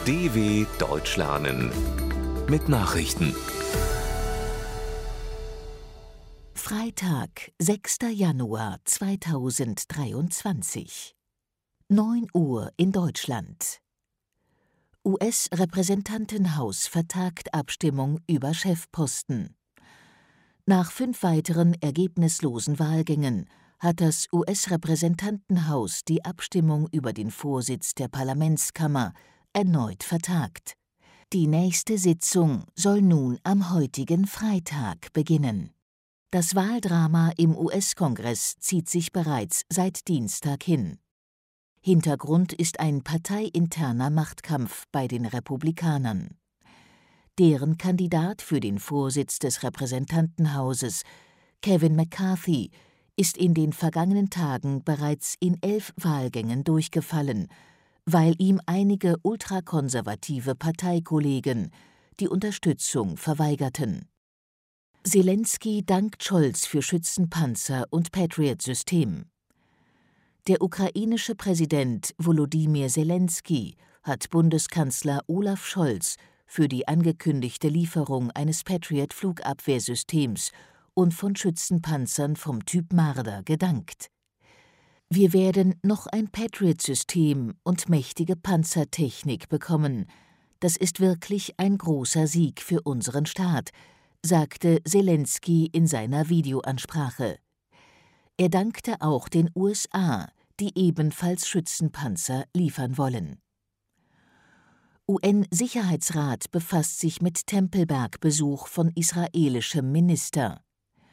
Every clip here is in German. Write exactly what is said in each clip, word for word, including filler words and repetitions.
D W Deutsch lernen mit Nachrichten. Freitag, sechster Januar zweitausenddreiundzwanzig. neun Uhr in Deutschland. U S-Repräsentantenhaus vertagt Abstimmung über Chefposten. Nach fünf weiteren ergebnislosen Wahlgängen hat das U S-Repräsentantenhaus die Abstimmung über den Vorsitz der Parlamentskammer erneut vertagt. Die nächste Sitzung soll nun am heutigen Freitag beginnen. Das Wahldrama im U S-Kongress zieht sich bereits seit Dienstag hin. Hintergrund ist ein parteiinterner Machtkampf bei den Republikanern. Deren Kandidat für den Vorsitz des Repräsentantenhauses, Kevin McCarthy, ist in den vergangenen Tagen bereits in elf Wahlgängen durchgefallen, weil ihm einige ultrakonservative Parteikollegen die Unterstützung verweigerten. Selenskyj dankt Scholz für Schützenpanzer und Patriot-System. Der ukrainische Präsident Volodymyr Selenskyj hat Bundeskanzler Olaf Scholz für die angekündigte Lieferung eines Patriot-Flugabwehrsystems und von Schützenpanzern vom Typ Marder gedankt. Wir werden noch ein Patriot-System und mächtige Panzertechnik bekommen. Das ist wirklich ein großer Sieg für unseren Staat, sagte Selenskyj in seiner Videoansprache. Er dankte auch den U S A, die ebenfalls Schützenpanzer liefern wollen. U N-Sicherheitsrat befasst sich mit Tempelberg-Besuch von israelischem Minister.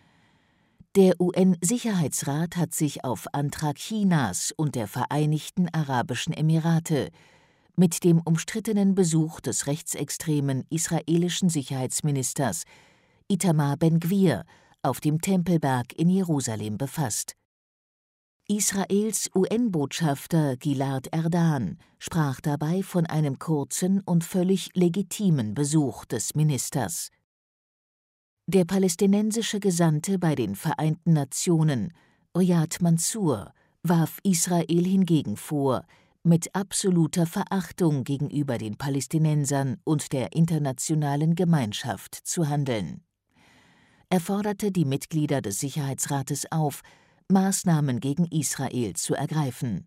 Der U N-Sicherheitsrat hat sich auf Antrag Chinas und der Vereinigten Arabischen Emirate mit dem umstrittenen Besuch des rechtsextremen israelischen Sicherheitsministers Itamar Ben-Gvir auf dem Tempelberg in Jerusalem befasst. Israels U N-Botschafter Gilad Erdan sprach dabei von einem kurzen und völlig legitimen Besuch des Ministers. Der palästinensische Gesandte bei den Vereinten Nationen, Riyad Mansour, warf Israel hingegen vor, mit absoluter Verachtung gegenüber den Palästinensern und der internationalen Gemeinschaft zu handeln. Er forderte die Mitglieder des Sicherheitsrates auf, Maßnahmen gegen Israel zu ergreifen.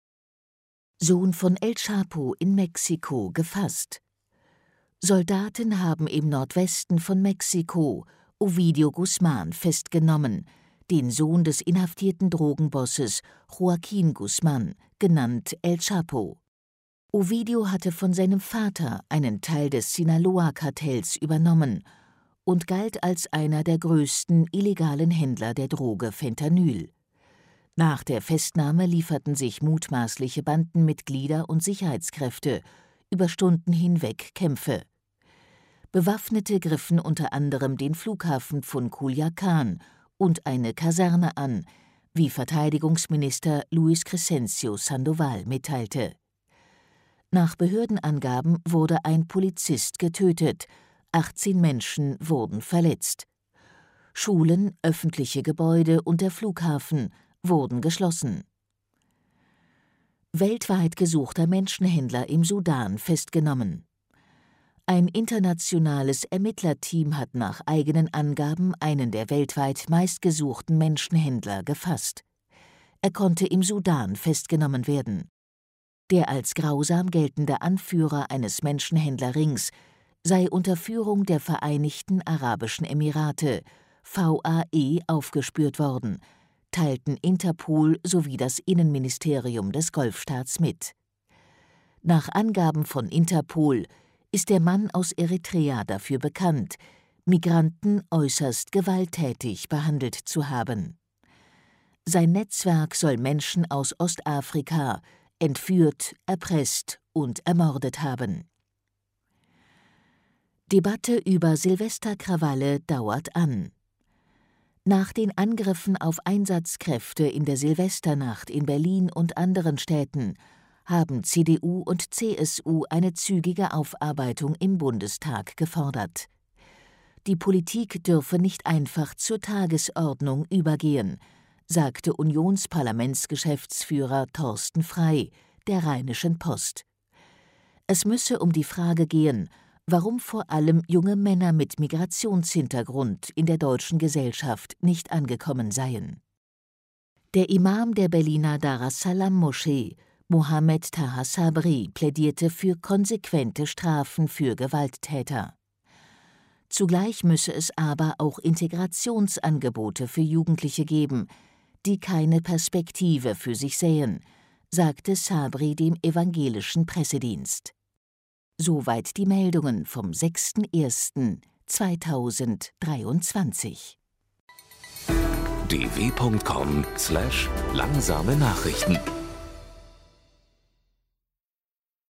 Sohn von El Chapo in Mexiko gefasst. Soldaten haben im Nordwesten von Mexiko Ovidio Guzmán festgenommen, den Sohn des inhaftierten Drogenbosses Joaquín Guzmán, genannt El Chapo. Ovidio hatte von seinem Vater einen Teil des Sinaloa-Kartells übernommen und galt als einer der größten illegalen Händler der Droge Fentanyl. Nach der Festnahme lieferten sich mutmaßliche Bandenmitglieder und Sicherheitskräfte über Stunden hinweg Kämpfe. Bewaffnete griffen unter anderem den Flughafen von Culiacán und eine Kaserne an, wie Verteidigungsminister Luis Crescencio Sandoval mitteilte. Nach Behördenangaben wurde ein Polizist getötet, achtzehn Menschen wurden verletzt. Schulen, öffentliche Gebäude und der Flughafen wurden geschlossen. Weltweit gesuchter Menschenhändler im Sudan festgenommen. Ein internationales Ermittlerteam hat nach eigenen Angaben einen der weltweit meistgesuchten Menschenhändler gefasst. Er konnte im Sudan festgenommen werden. Der als grausam geltende Anführer eines Menschenhändlerrings sei unter Führung der Vereinigten Arabischen Emirate, V A E, aufgespürt worden, teilten Interpol sowie das Innenministerium des Golfstaats mit. Nach Angaben von Interpol ist der Mann aus Eritrea dafür bekannt, Migranten äußerst gewalttätig behandelt zu haben. Sein Netzwerk soll Menschen aus Ostafrika entführt, erpresst und ermordet haben. Debatte über Silvesterkrawalle dauert an. Nach den Angriffen auf Einsatzkräfte in der Silvesternacht in Berlin und anderen Städten haben C D U und C S U eine zügige Aufarbeitung im Bundestag gefordert. Die Politik dürfe nicht einfach zur Tagesordnung übergehen, sagte Unionsparlamentsgeschäftsführer Thorsten Frey der Rheinischen Post. Es müsse um die Frage gehen, warum vor allem junge Männer mit Migrationshintergrund in der deutschen Gesellschaft nicht angekommen seien. Der Imam der Berliner Dar-es-Salam-Moschee, Mohammed Taha Sabri, plädierte für konsequente Strafen für Gewalttäter. Zugleich müsse es aber auch Integrationsangebote für Jugendliche geben, die keine Perspektive für sich sähen, sagte Sabri dem evangelischen Pressedienst. Soweit die Meldungen vom sechster erster zweitausenddreiundzwanzig. d w punkt com slash langsame Nachrichten